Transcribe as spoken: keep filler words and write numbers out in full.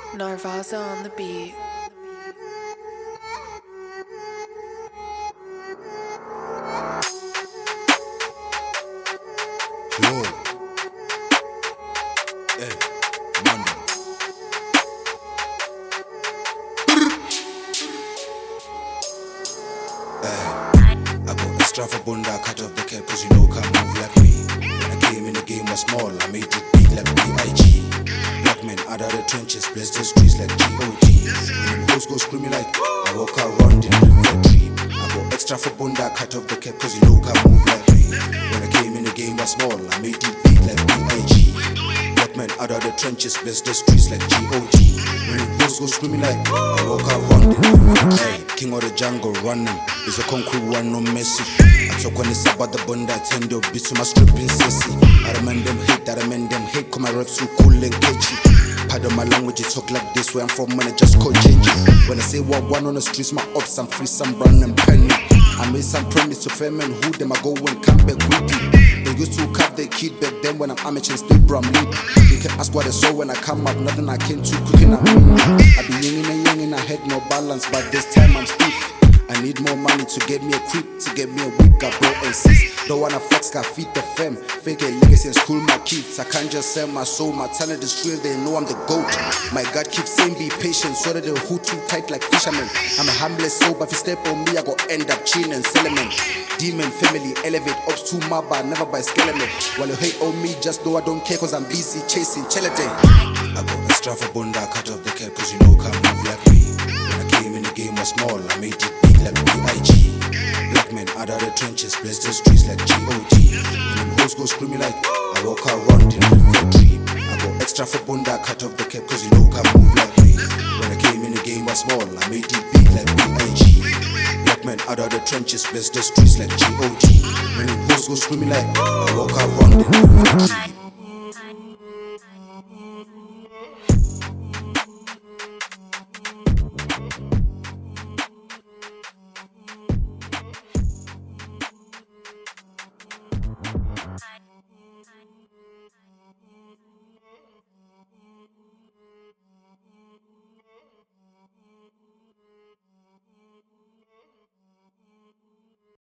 Narvaza on the beat. Yo, hey, London. Hey, I got extra for bunda, cut off the cap cause you know can't move like me. When I came in the game was small, I made it big like B I G. Black men out of the trenches, bless the streets like G O D. When the hoes go screaming like, I walk around in the factory. I got extra for bunda, cut off the cap cause you know can't move like me. When I came in the game was small, I made it big like B I G. Black men out of the trenches, bless the streets like G O D. When the hoes go screaming like, I walk around in the factory. King of the jungle running, it's a concrete one, no messy. I talk when it's about the bunda, I tend to be to my stripping sissy. I demand them hate, I demand them hate, cause my reps too cool and catchy. Pardon my language, you talk like this, where I'm from, when I just call changing. When I say what one on the streets, my ups, I'm free, some brown and penny. I made some promise to fame and who them I go and come back with you. They used to cut their kid back then when I'm amateur and still bro, I'm lead. You can ask what I saw when I come up, nothing I came too quick and I mean. I be young and young and I had no balance, but this time I'm stiff. I need more money to get me a creep, to get me a whip, got bro and sis. Don't wanna flex, got feed the fam. Fake a legacy and school my kids. I can't just sell my soul, my talent is real, they know I'm the GOAT. My God keeps saying be patient, so that the hood too tight like fishermen. I'm a harmless soul, but if you step on me, I go end up cheating and selling. Demon family, elevate, ups to my bar, never by skeleton. While you hate on me, just know I don't care, cause I'm busy chasing chelete. I got extra for bunda, cut off the cap, cause you know can't move like me. When I came in the game was small, I made it big like B I G. Black men out of the trenches, bless the streets like G O D. When them hoes go screaming like, I walk around in the factory. I got extra for bunda, cut off the cap, cause you know can't move like me. When I came in the game was small, I made it big like B I G. Black men out of the trenches, bless the streets like G O D. When them hoes go screaming like, I walk around in the factory.